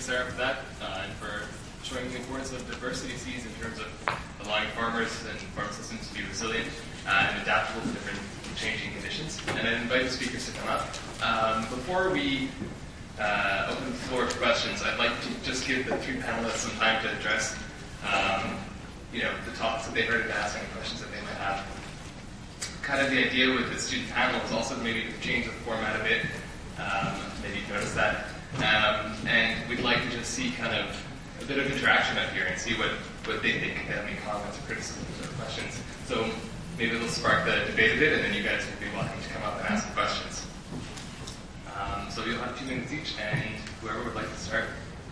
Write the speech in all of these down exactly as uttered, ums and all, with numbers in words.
Sarah, for that uh, and for showing the importance of diversity seeds in terms of allowing farmers and farm systems to be resilient uh, and adaptable to different changing conditions. And I invite the speakers to come up. Um, before we uh, open the floor for questions, I'd like to just give the three panelists some time to address um, you know, the topics that they heard and ask any questions that they might have. Kind of the idea with the student panel is also maybe to change the format a bit. Um, maybe you've noticed that. Um, and we'd like to just see kind of a bit of interaction up here and see what, what they think, if they have any comments or criticisms or questions. So maybe it'll spark the debate a bit, and then you guys will be welcome to come up and ask questions. Um, so you'll have two minutes each, and whoever would like to start.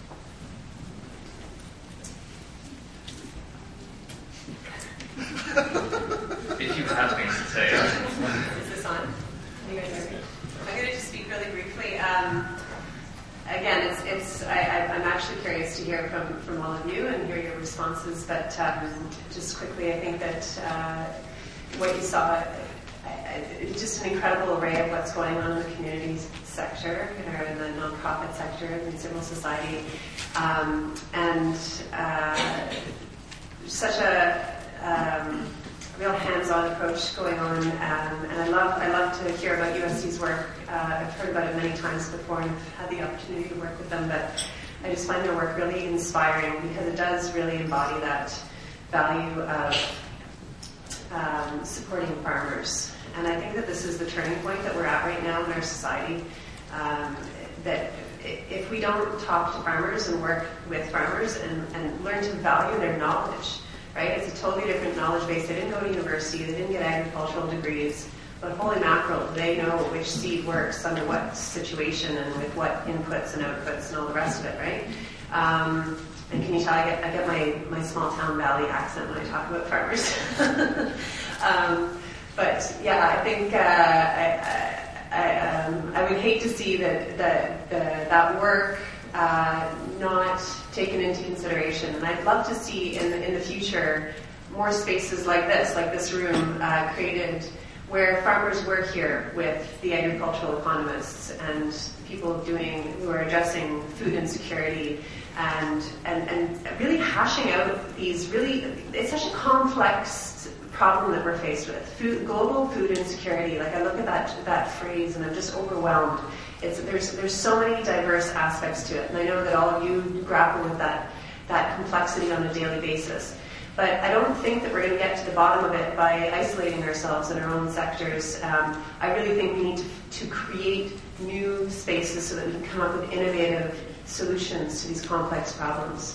If you have things to say. Is this on? Can you guys hear me? I'm going to just speak really briefly. Um, again, it's, it's I, I'm actually curious to hear from, from all of you and hear your responses, but um, just quickly, I think that uh, what you saw, it's just an incredible array of what's going on in the community sector, or in the nonprofit sector, in civil society, um, and uh, such a um, real hands-on approach going on, um, and I love I love to hear about U S C's work. Uh, I've heard about it many times before and I've had the opportunity to work with them, but I just find their work really inspiring because it does really embody that value of um, supporting farmers. And I think that this is the turning point that we're at right now in our society, um, that if we don't talk to farmers and work with farmers and, and learn to value their knowledge, right? It's a totally different knowledge base. They didn't go to university, they didn't get agricultural degrees, but holy mackerel, they know which seed works under what situation and with what inputs and outputs and all the rest of it, right? Um, and can you tell I get, I get my, my small town valley accent when I talk about farmers. um, but yeah, I think uh, I, I, I, um, I would hate to see that, that, the, that work uh, not taken into consideration. And I'd love to see in the, in the future more spaces like this, like this room uh, created where farmers work here with the agricultural economists and people doing who are addressing food insecurity and and, and really hashing out these really, it's such a complex problem that we're faced with. Food, global food insecurity, like I look at that that phrase and I'm just overwhelmed. It's, there's there's so many diverse aspects to it, and I know that all of you grapple with that that complexity on a daily basis. But I don't think that we're going to get to the bottom of it by isolating ourselves in our own sectors. Um, I really think we need to, to create new spaces so that we can come up with innovative solutions to these complex problems.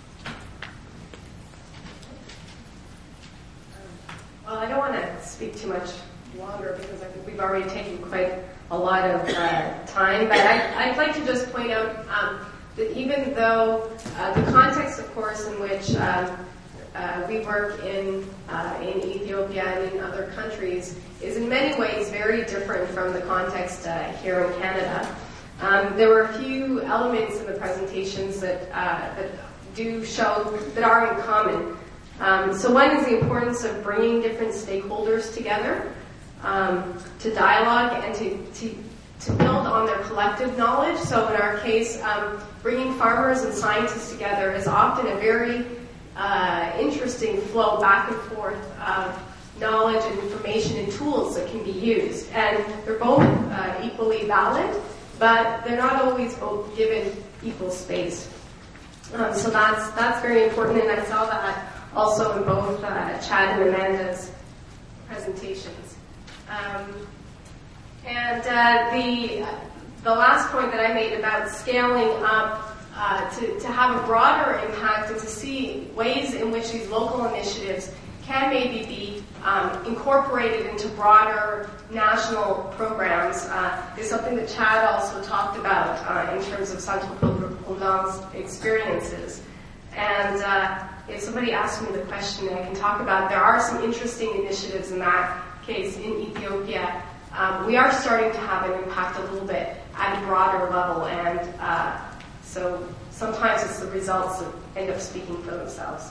Well, I don't want to speak too much longer because I think we've already taken quite a lot of uh, time, but I, I'd like to just point out um, that even though uh, the context, of course, in which um, uh, we work in uh, in Ethiopia and in other countries is in many ways very different from the context uh, here in Canada. Um, there were a few elements in the presentations that uh, that do show that are in common. Um, so one is the importance of bringing different stakeholders together um, to dialogue and to, to to build on their collective knowledge. So in our case, um, bringing farmers and scientists together is often a very uh, interesting flow back and forth of knowledge and information and tools that can be used. And they're both uh, equally valid, but they're not always both given equal space. Um, so that's that's very important, and I saw that also in both uh, Chad and Amanda's presentations. Um, and uh, the the last point that I made about scaling up uh, to, to have a broader impact and to see ways in which these local initiatives can maybe be um, incorporated into broader national programs uh, is something that Chad also talked about uh, in terms of Centre Prud'homme's experiences. And uh, if somebody asks me the question, I can talk about, there are some interesting initiatives in that case in Ethiopia. Um, we are starting to have an impact a little bit at a broader level, and uh, so sometimes it's the results that end up speaking for themselves.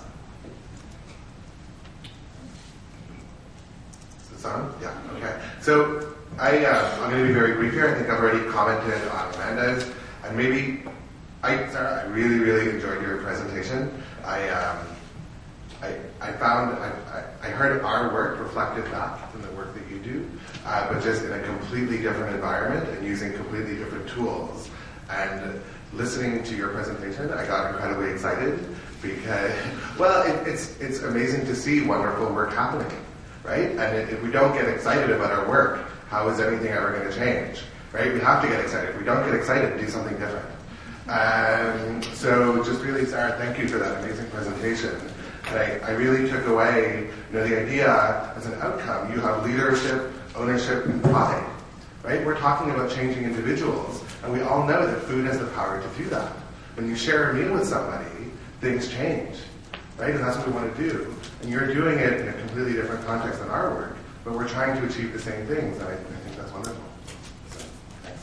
Is this on? Yeah, okay. So I, uh, I'm going to be very brief here. I think I've already commented on Amanda's, and maybe I, Sarah, I really, really enjoyed your presentation. I, um, I, I found, I, I heard our work reflected back in the work that you do, uh, but just in a completely different environment and using completely different tools. And listening to your presentation, I got incredibly excited because, well, it, it's it's amazing to see wonderful work happening, right? And if we don't get excited about our work, how is anything ever going to change, right? We have to get excited. If we don't get excited, do something different. Um, so just really, Sarah, thank you for that amazing presentation. And I, I really took away, you know, the idea as an outcome, you have leadership, ownership, and pride, right? We're talking about changing individuals, and we all know that food has the power to do that. When you share a meal with somebody, things change, right? And that's what we want to do. And you're doing it in a completely different context than our work, but we're trying to achieve the same things, and I, I think that's wonderful. So, thanks.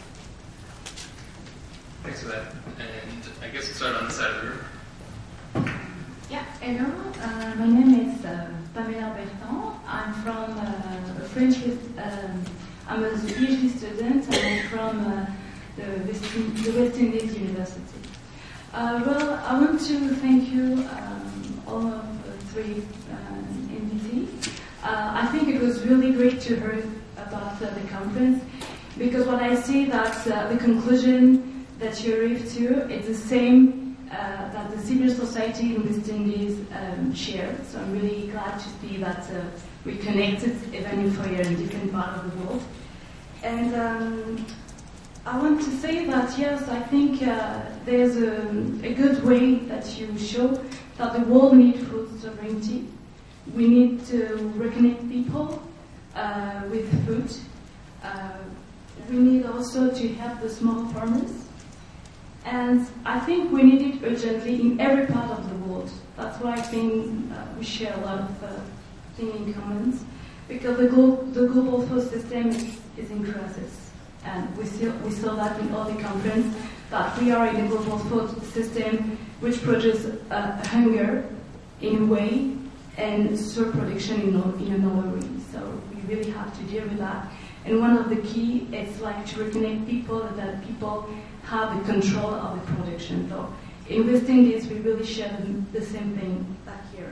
Thanks for that. And I guess we'll start on the side of the room. Yeah, hello. Uh, my name is uh, Pamela Bertrand. I'm from uh, French. Um, I'm a PhD student, and I'm from uh, the, West, the West Indies University. Uh, well, I want to thank you, um, all of the three uh, invitees. Uh, I think it was really great to hear about uh, the conference, because what I see that uh, the conclusion that you arrived to is the same Uh, that the civil society in West Indies um, share. So I'm really glad to see that uh, we connected, even if we are in different parts of the world. And um, I want to say that, yes, I think uh, there's a, a good way that you show that the world needs food sovereignty. We need to reconnect people uh, with food. Uh, we need also to help the small farmers. And I think we need it urgently in every part of the world. That's why I think uh, we share a lot of uh, things in common, because the, glo- the global food system is, is in crisis. And we, see, we saw that in all the conference, that we are in a global food system which produces uh, hunger in a way and surproduction in, in another way. So we really have to deal with that. And one of the key is like to reconnect people, that people have the control of the production. So in West Indies, we really share the, the same thing back here.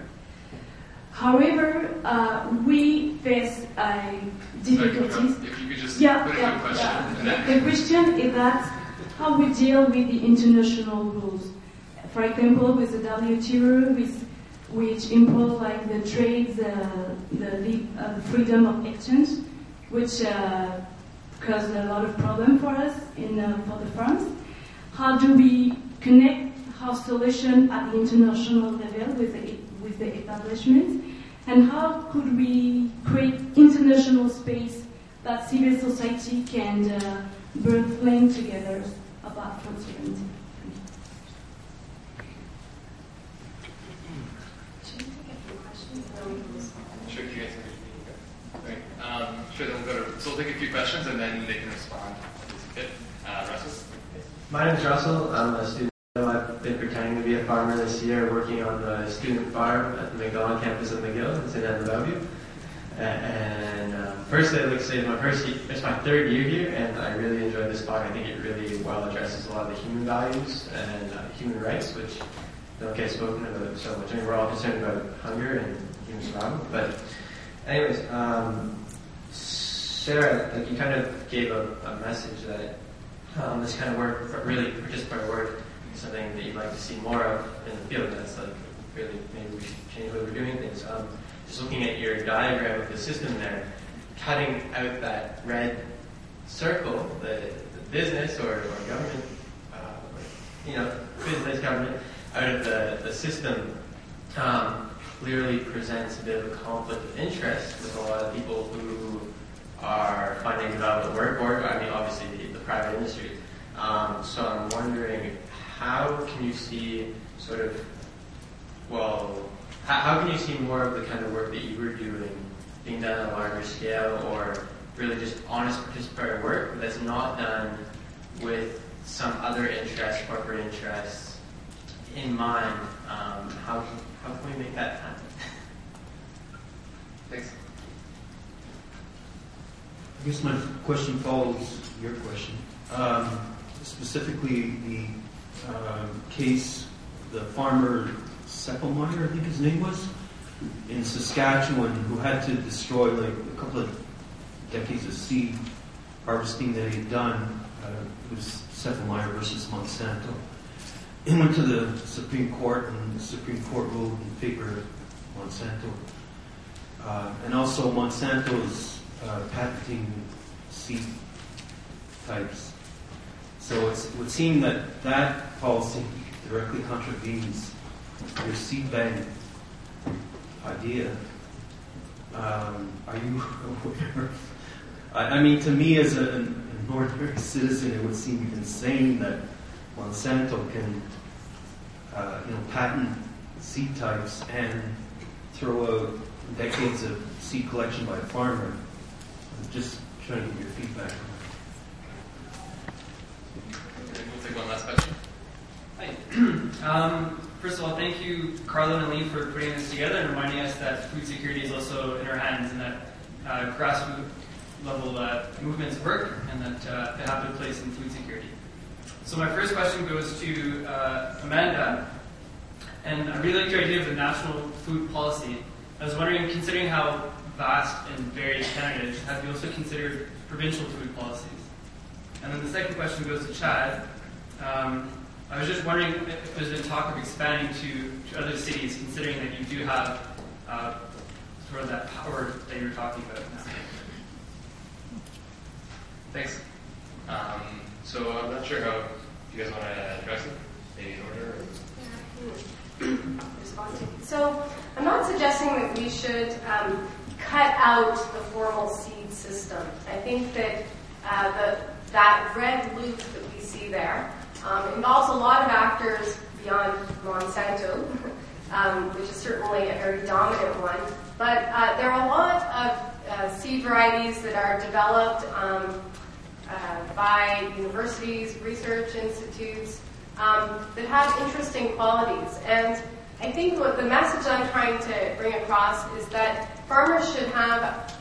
However, uh, we face uh, difficulties. If you could just yeah, put yeah, a question. yeah. And then The question is that how we deal with the international rules. For example, with the W T O, with, which impose like the trade, the, the, uh, the freedom of exchange, which uh, caused a lot of problem for us in uh, for the farms. How do we connect our solution at the international level with the with the establishments, and how could we create international space that civil society can uh, burn flame together about food sovereignty? Should we take a few questions and then we can respond? Sure, you guys can. Okay. Um, sure, then we'll go to. So we'll take a few questions and then they can respond. Good. Uh, Russell. My name is Russell. I'm a student. I've been pretending to be a farmer this year, working on the student farm at the McDonald campus of McGill. It's in Edinburgh. And um, first, I'd like to say it's my first, it's my third year here, and I really enjoyed this talk. I think it really well addresses a lot of the human values and uh, human rights, which don't get spoken about so much. I mean, we're all concerned about hunger and human survival, but anyways, um, Sarah, like you kind of gave a, a message that um, this kind of work, really participatory work, is something that you'd like to see more of in the field. That's like really maybe we should change the way we're doing things. Um, just looking at your diagram of the system there, cutting out that red circle, the, the business or, or government, uh, or, you know, business government out of the, the system. Um, clearly presents a bit of a conflict of interest with a lot of people who are finding development work, or I mean, obviously the, the private industry. Um, so I'm wondering, how can you see sort of, well, how, how can you see more of the kind of work that you were doing being done on a larger scale, or really just honest participatory work that's not done with some other interest, corporate interests in mind? Um, how How can we make that happen? Thanks. I guess my question follows your question. Um, specifically, the um, case, the farmer Seppelmeyer, I think his name was, in Saskatchewan, who had to destroy like a couple of decades of seed harvesting that he had done. Uh, it was Seppelmeyer versus Monsanto. He went to the Supreme Court, and the Supreme Court ruled in favor of Monsanto. Uh, and also Monsanto's uh, patenting seed types. So it's, it would seem that that policy directly contravenes your seed bank idea. Um, are you aware? I, I mean, to me as a, a Northern citizen, it would seem insane that Monsanto can, uh, you know, patent seed types and throw out decades of seed collection by a farmer. I'm just trying to get your feedback. We'll take one last question. Hi. um, first of all, thank you, Carlo and Lee, for putting this together and reminding us that food security is also in our hands and that uh, grassroots level uh, movements work and that uh, they have a place in food security. So my first question goes to uh, Amanda, and I really like your idea of the national food policy. I was wondering, considering how vast and varied Canada is, have you also considered provincial food policies? And then the second question goes to Chad. Um, I was just wondering if there's been talk of expanding to, to other cities, considering that you do have uh, sort of that power that you were talking about now. Thanks. Um, so I'm not sure how you guys want to address it. Maybe in order. Or... Respond to. So I'm not suggesting that we should um, cut out the formal seed system. I think that uh, the, that red loop that we see there um, involves a lot of actors beyond Monsanto, um, which is certainly a very dominant one. But uh, there are a lot of uh, seed varieties that are developed um, uh, by universities, research institutes, um, that have interesting qualities. And I think what the message I'm trying to bring across is that farmers should have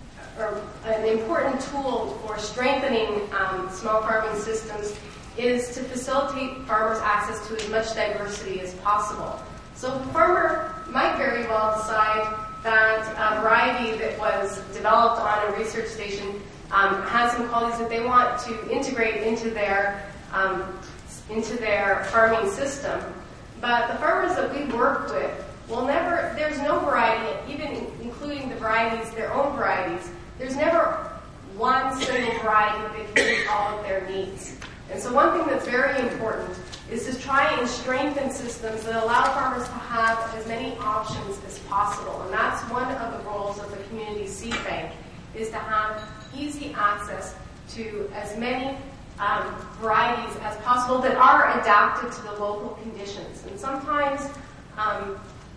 or an important tool for strengthening um, small farming systems is to facilitate farmers' access to as much diversity as possible. So the farmer might very well decide that a variety that was developed on a research station um, has some qualities that they want to integrate into their um, into their farming system. But the farmers that we work with will never, there's no variety, even including the varieties, their own varieties, there's never one single variety that can meet all of their needs. And so one thing that's very important is to try and strengthen systems that allow farmers to have as many options as possible. And that's one of the roles of the community seed bank, is to have easy access to as many um, varieties as possible that are adapted to the local conditions. And sometimes um,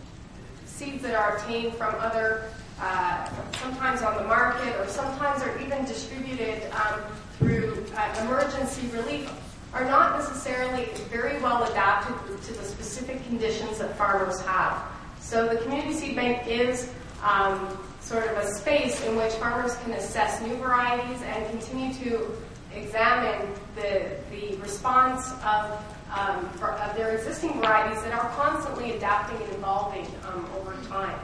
seeds that are obtained from other, uh, sometimes on the market, or sometimes are even distributed um, through uh, emergency relief, are not necessarily very well adapted to the specific conditions that farmers have. So the Community Seed Bank is um, sort of a space in which farmers can assess new varieties and continue to examine the, the response of, um, for, of their existing varieties that are constantly adapting and evolving um, over time.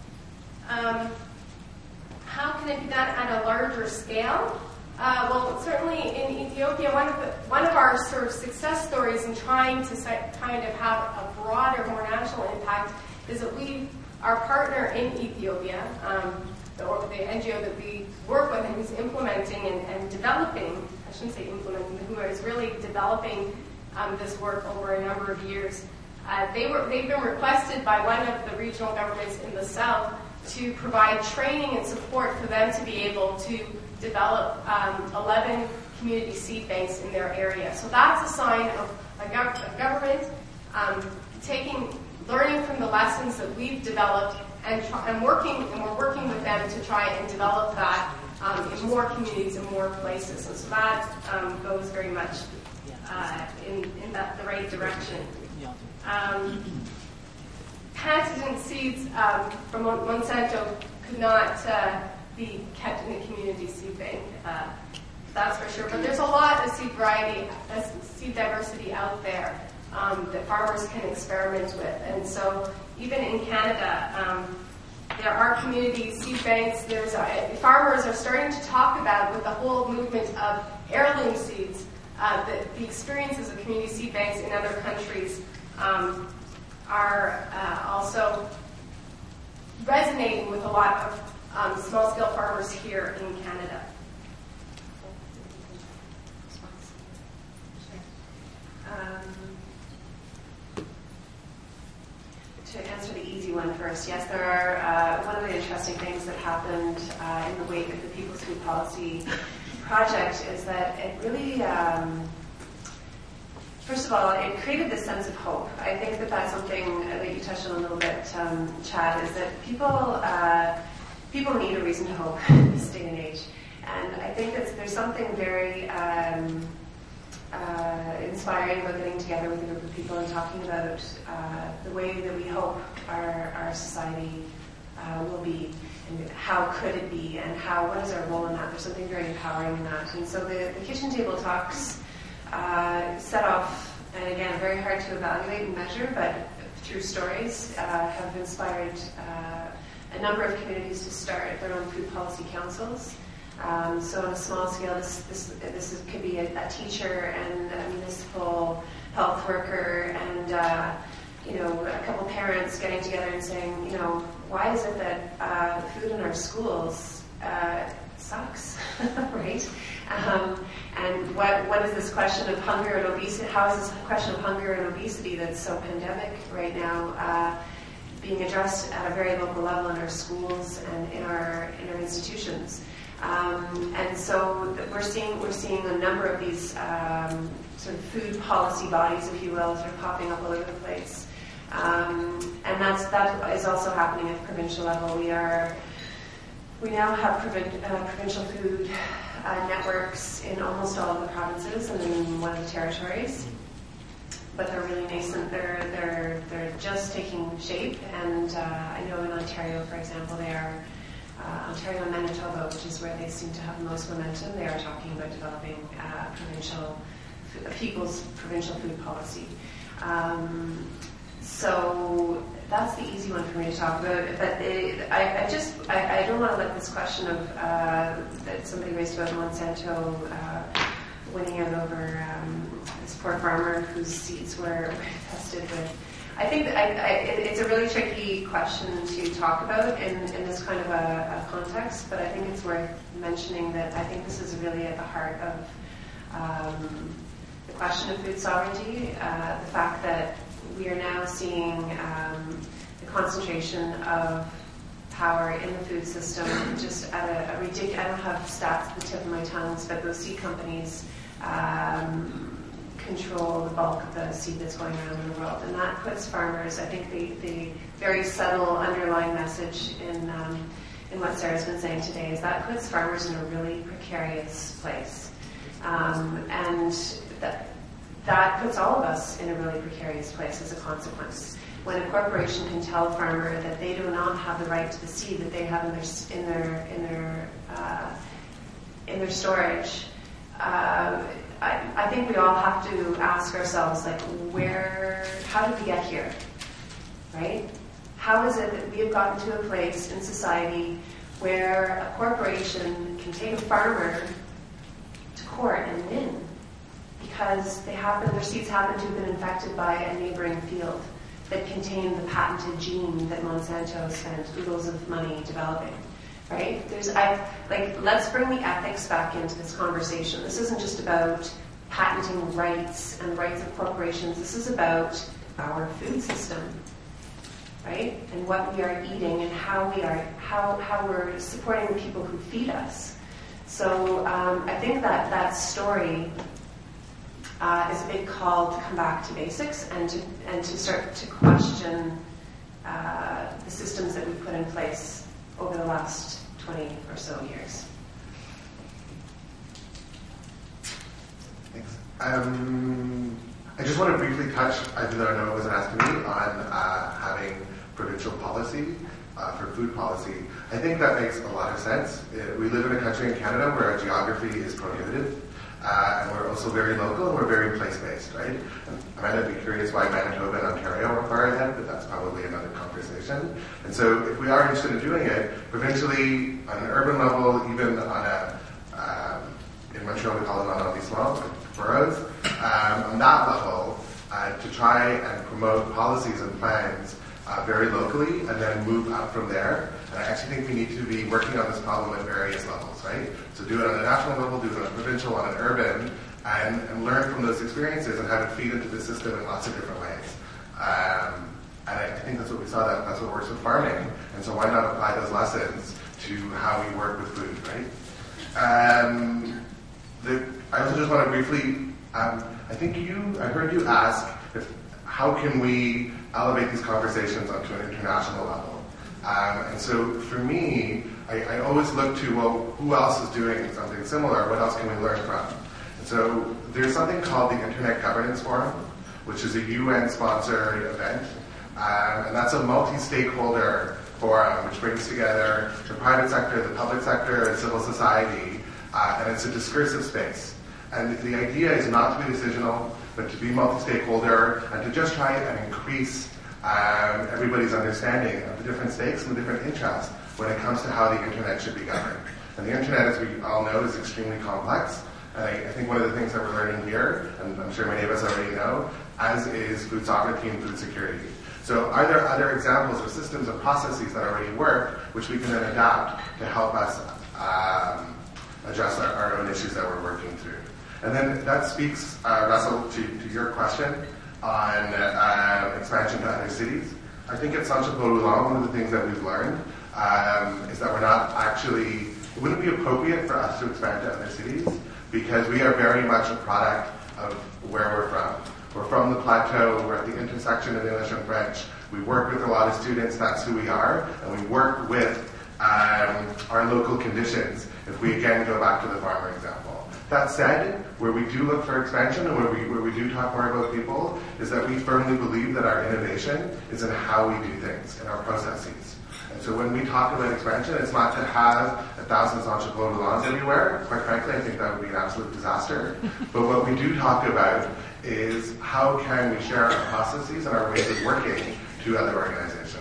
Um, how can it be done at a larger scale? Uh, well, certainly in Ethiopia, one of, the, one of our sort of success stories in trying to kind of have a broader, more national impact is that we, our partner in Ethiopia, um, the, or the N G O that we work with and who's implementing and, and developing, I shouldn't say implementing, who is really developing um, this work over a number of years, uh, they were, they've been requested by one of the regional governments in the south to provide training and support for them to be able to develop um, eleven community seed banks in their area. So that's a sign of a, gov- a government um, taking, learning from the lessons that we've developed and, try, and working, and we're working with them to try and develop that um, in more communities and more places. And so that um, goes very much uh, in, in that, the right direction. Um, patented seeds um, from Monsanto could not uh, be kept in the community seed bank. Uh, that's for sure. But there's a lot of seed variety, uh, seed seed diversity out there um, that farmers can experiment with. And so even in Canada, um, there are community seed banks. There's a, farmers are starting to talk about, with the whole movement of heirloom seeds, uh, the, the experiences of community seed banks in other countries um, are uh, also resonating with a lot of um, small-scale farmers here in Canada. Um, to answer the easy one first, yes, there are, uh, one of the interesting things that happened uh, in the wake of the People's Food Policy Project is that it really, um, first of all, it created this sense of hope. I think that that's something that you touched on a little bit, um, Chad, is that people, uh, people need a reason to hope in this day and age. And I think that there's something very um, uh, inspiring about getting together with a group of people and talking about uh, the way that we hope our, our society uh, will be, and how could it be, and how what is our role in that. There's something very empowering in that. And so the, the kitchen table talks uh, set off, and again, very hard to evaluate and measure, but through stories uh, have inspired uh, a number of communities to start their own food policy councils. Um, so on a small scale, this this, this is, could be a, a teacher and a municipal health worker and uh, you know a couple parents getting together and saying, you know, why is it that uh, food in our schools uh, sucks, right? Um, and what what is this question of hunger and obesity? How is this question of hunger and obesity that's so pandemic right now uh, being addressed at a very local level in our schools and in our in our institutions? Um, and so we're seeing we're seeing a number of these um, sort of food policy bodies, if you will, sort of popping up all over the place. Um, and that's that is also happening at provincial level. We are we now have provin- uh, provincial food uh, networks in almost all of the provinces and in one of the territories, but they're really nascent. They're they're they're just taking shape. And uh, I know in Ontario, for example, they are. Uh, Ontario and Manitoba, which is where they seem to have the most momentum, they are talking about developing uh, provincial, people's provincial food policy. Um, so that's the easy one for me to talk about. But it, I, I just, I, I don't want to let this question of uh, that somebody raised about Monsanto uh, winning out over um, this poor farmer whose seeds were, were tested with. I think that I, I, it's a really tricky question to talk about in, in this kind of a, a context, but I think it's worth mentioning that I think this is really at the heart of um, the question of food sovereignty, uh, the fact that we are now seeing um, the concentration of power in the food system just at a, a ridiculous, I don't have stats at the tip of my tongue, but those seed companies um, control the bulk of the seed that's going around in the world. And that puts farmers, I think the, the very subtle underlying message in um, in what Sarah's been saying today is that puts farmers in a really precarious place. Um, and that, that puts all of us in a really precarious place as a consequence. When a corporation can tell a farmer that they do not have the right to the seed that they have in their in their in their uh, in their storage, uh, I, I think we all have to ask ourselves, like, where, how did we get here, right? How is it that we have gotten to a place in society where a corporation can take a farmer to court and win because they happen, their seeds happen to have been infected by a neighboring field that contained the patented gene that Monsanto spent oodles of money developing? Right? There's, I like. Let's bring the ethics back into this conversation. This isn't just about patenting rights and the rights of corporations. This is about our food system, right? And what we are eating and how we are, how how we're supporting the people who feed us. So um, I think that that story uh, is a big call to come back to basics and to and to start to question uh, the systems that we put in place over the last twenty or so years. Thanks. Um, I just want to briefly touch, even though I know it wasn't asked of me, on uh, having provincial policy uh, for food policy. I think that makes a lot of sense. Uh, we live in a country in Canada where our geography is prohibitive. Uh, Uh, and we're also very local, and we're very place-based, right? And I might be curious why Manitoba and Ontario are far ahead, but that's probably another conversation. And so if we are interested in doing it, provincially, on an urban level, even on a, um, in Montreal we call it on arrondissement, boroughs, um, on that level, uh, to try and promote policies and plans uh, very locally, and then move up from there. And I actually think we need to be working on this problem at various levels, right? So do it on a national level, do it on a provincial, on an urban, and, and learn from those experiences and have it feed into the system in lots of different ways. Um, and I, I think that's what we saw, that that's what works with farming. And so why not apply those lessons to how we work with food, right? Um, the, I also just want to briefly, um, I think you, I heard you ask if, how can we elevate these conversations onto an international level? Um, and so for me, I, I always look to, well, who else is doing something similar? What else can we learn from? And so there's something called the Internet Governance Forum, which is a U N-sponsored event. Um, and that's a multi-stakeholder forum which brings together the private sector, the public sector, and civil society. Uh, and it's a discursive space. And the idea is not to be decisional, but to be multi-stakeholder and to just try and increase um, everybody's understanding of the different stakes and the different interests when it comes to how the internet should be governed. And the internet, as we all know, is extremely complex. And I, I think one of the things that we're learning here, and I'm sure many of us already know, as is food sovereignty and food security. So are there other examples or systems or processes that already work, which we can then adapt to help us um, address our, our own issues that we're working through? And then that speaks, uh, Russell, to, to your question on uh, expansion to other cities. I think at Centre Paul Houlin, one of the things that we've learned um, is that we're not actually, it wouldn't be appropriate for us to expand to other cities because we are very much a product of where we're from. We're from the plateau, we're at the intersection of English and French. We work with a lot of students, that's who we are, and we work with um, our local conditions if we again go back to the farmer example. That said, where we do look for expansion and where we, where we do talk more about people is that we firmly believe that our innovation is in how we do things, in our processes. And so when we talk about expansion, it's not to have a thousand Centre Paul Houlins everywhere. Quite frankly, I think that would be an absolute disaster. But what we do talk about is how can we share our processes and our ways of working to other organizations.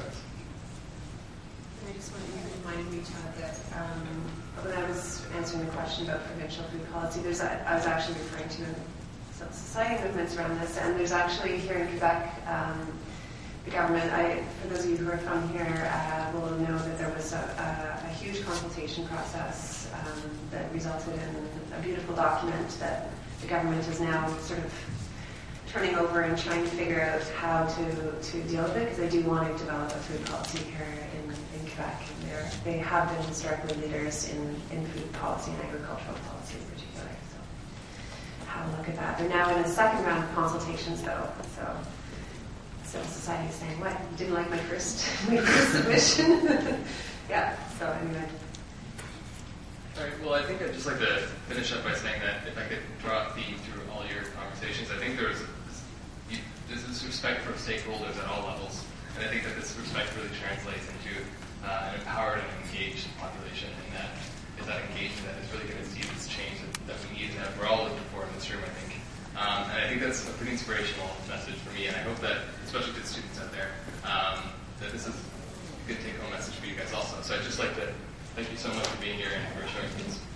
I just want you to remind me, Chad, that um, when I was answering the question about provincial food policy, there's a, I was actually referring to civil society movements around this, and there's actually here in Quebec, um, the government, I, for those of you who are from here, uh, will know that there was a, a, a huge consultation process um, that resulted in a beautiful document that the government is now sort of turning over and trying to figure out how to, to deal with it, because they do want to develop a food policy here in, in Quebec. And they're, they have been historically leaders in, in food policy and agricultural policy in particular. So have a look at that. They're now in a second round of consultations, though. So civil society is saying, what, you didn't like my first, my first submission? Yeah, so anyway. All right, well, I think I'd just like to finish up by saying that if I could draw a theme through all your conversations, I think there's you, there's this respect for stakeholders at all levels, and I think that this respect really translates into uh, an empowered and engaged population, and that is that engagement that is really going to see this change that, that we need and that we're all looking for in this room, I think. Um, and I think that's a pretty inspirational message for me, and I hope that, especially to the students out there, um, that this is a good take-home message for you guys also. So I'd just like to thank you so much for being here and for sharing this.